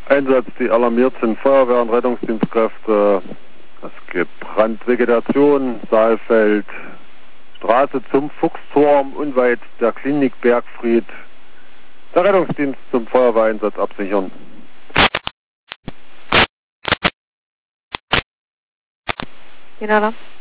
Einsatz, die alarmiert sind, Feuerwehr und Rettungsdienstkräfte. Es gibt Brandvegetation, Saalfeld, Straße zum Fuchsturm, unweit der Klinik Bergfried. Der Rettungsdienst zum Feuerwehreinsatz absichern. Genau.